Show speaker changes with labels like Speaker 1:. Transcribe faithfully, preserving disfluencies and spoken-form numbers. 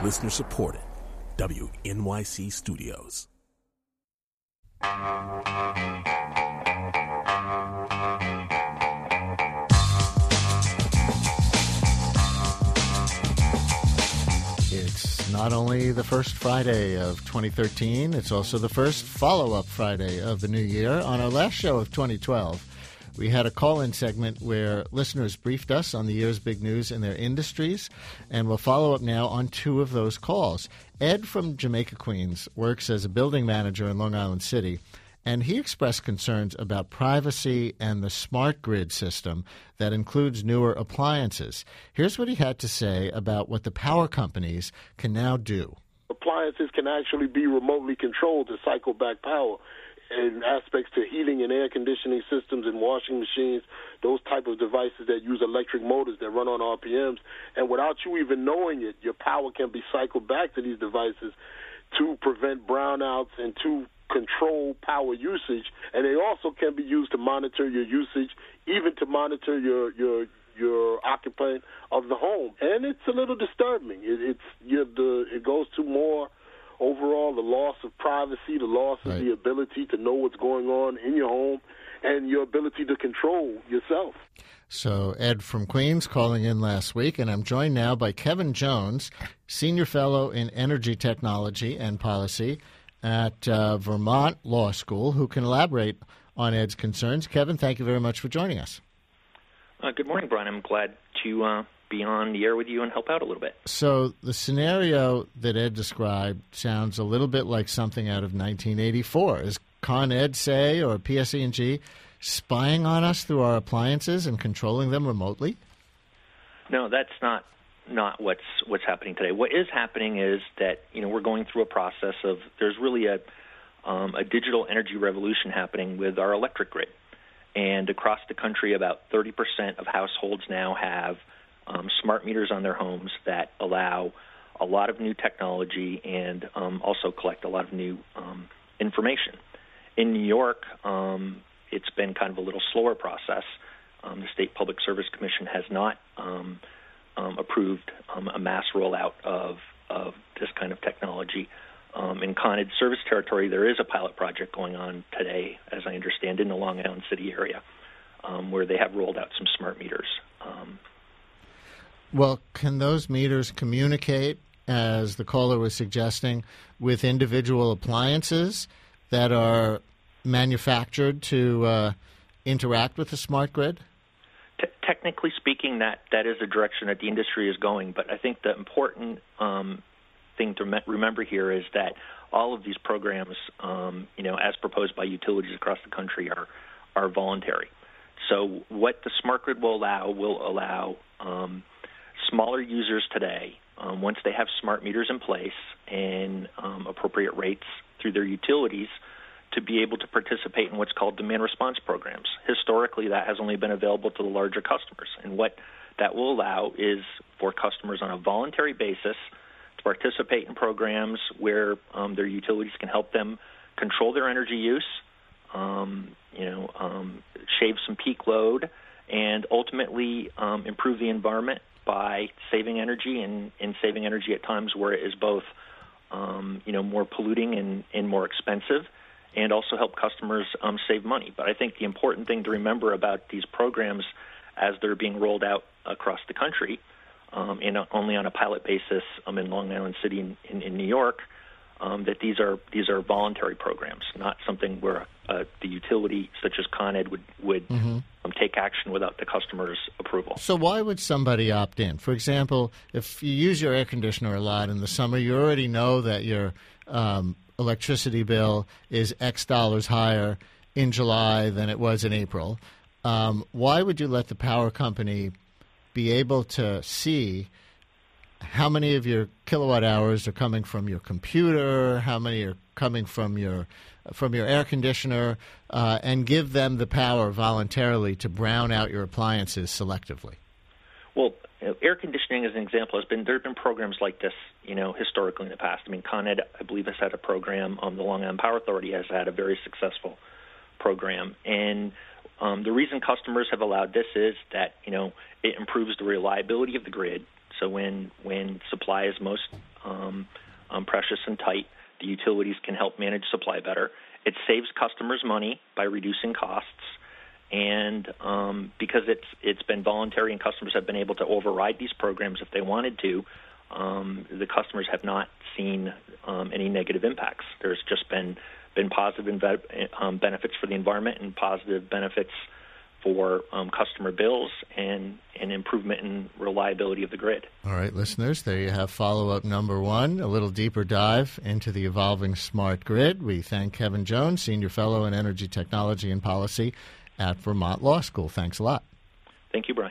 Speaker 1: Listener supported. W N Y C Studios.
Speaker 2: It's not only the first Friday of twenty thirteen, it's also the first follow-up Friday of the new year. On our last show of twenty twelve, we had a call-in segment where listeners briefed us on the year's big news in their industries, and we'll follow up now on two of those calls. Ed from Jamaica, Queens, works as a building manager in Long Island City, and he expressed concerns about privacy and the smart grid system that includes newer appliances. Here's what he had to say about what the power companies can now do.
Speaker 3: Appliances can actually be remotely controlled to cycle back power in aspects to heating and air conditioning systems and washing machines, those type of devices that use electric motors that run on R P Ms. And without you even knowing it, your power can be cycled back to these devices to prevent brownouts and to control power usage. And they also can be used to monitor your usage, even to monitor your your your occupant of the home. And it's a little disturbing. It, it's you the it goes to more overall the loss of privacy, the loss of
Speaker 2: right.
Speaker 3: the ability to know what's going on in your home, and your ability to control yourself.
Speaker 2: So Ed from Queens calling in last week, and I'm joined now by Kevin Jones, Senior Fellow in Energy Technology and Policy at uh, Vermont Law School, who can elaborate on Ed's concerns. Kevin, thank you very much for joining us.
Speaker 4: Uh, good morning, Brian. I'm glad to uh, be on the air with you and help out a little bit.
Speaker 2: So the scenario that Ed described sounds a little bit like something out of nineteen eighty-four. Is Con Ed, say, or P S E and G spying on us through our appliances and controlling them remotely?
Speaker 4: No, that's not not what's what's happening today. What is happening is that you know we're going through a process of there's really a um, a digital energy revolution happening with our electric grid, and across the country, about thirty percent of households now have um, smart meters on their homes that allow a lot of new technology and um, also collect a lot of new um, information. In New York, um, it's been kind of a little slower process. Um, the State Public Service Commission has not um, um, approved um, a mass rollout of, of this kind of technology. Um, in Con Ed's service territory, there is a pilot project going on today, as I understand, in the Long Island City area, um, where they have rolled out some smart meters. Um,
Speaker 2: well, can those meters communicate, as the caller was suggesting, with individual appliances that are manufactured to uh, interact with the smart grid?
Speaker 4: T- technically speaking, that, that is the direction that the industry is going. But I think the important um, thing to me- remember here is that all of these programs, um, you know, as proposed by utilities across the country, are are voluntary. So what the smart grid will allow will allow um, smaller users today, um, once they have smart meters in place and um, appropriate rates through their utilities, to be able to participate in what's called demand response programs. Historically, that has only been available to the larger customers. And what that will allow is for customers on a voluntary basis to participate in programs where um, their utilities can help them control their energy use, um, you know, um, shave some peak load, and ultimately um, improve the environment by saving energy and, and saving energy at times where it is both, um, you know, more polluting and, and more expensive, and also help customers um, save money. But I think the important thing to remember about these programs as they're being rolled out across the country, um, and only on a pilot basis um, in Long Island City in, in, in New York, um, that these are these are voluntary programs, not something where uh, the utility, such as Con Ed, would, would mm-hmm. um, take action without the customer's approval.
Speaker 2: So why would somebody opt in? For example, if you use your air conditioner a lot in the summer, you already know that your um, electricity bill is X dollars higher in July than it was in April. Um, why would you let the power company be able to see how many of your kilowatt hours are coming from your computer, how many are coming from your from your air conditioner, uh, and give them the power voluntarily to brown out your appliances selectively?
Speaker 4: Well, air conditioning, as an example, has been there have been programs like this, you know, historically in the past. I mean, Con Ed, I believe, has had a program. Um, the Long Island Power Authority has had a very successful program, and um, the reason customers have allowed this is that, you know, it improves the reliability of the grid. So when when supply is most um, um, precious and tight, the utilities can help manage supply better. It saves customers money by reducing costs, and um, because it's it's been voluntary and customers have been able to override these programs if they wanted to, um, the customers have not seen um, any negative impacts. There's just been been positive inve- um, benefits for the environment and positive benefits for um, customer bills and an improvement in reliability of the grid.
Speaker 2: All right, listeners, there you have follow-up number one, a little deeper dive into the evolving smart grid. We thank Kevin Jones, Senior Fellow in Energy Technology and Policy at Vermont Law School. Thanks a lot.
Speaker 4: Thank you, Brian.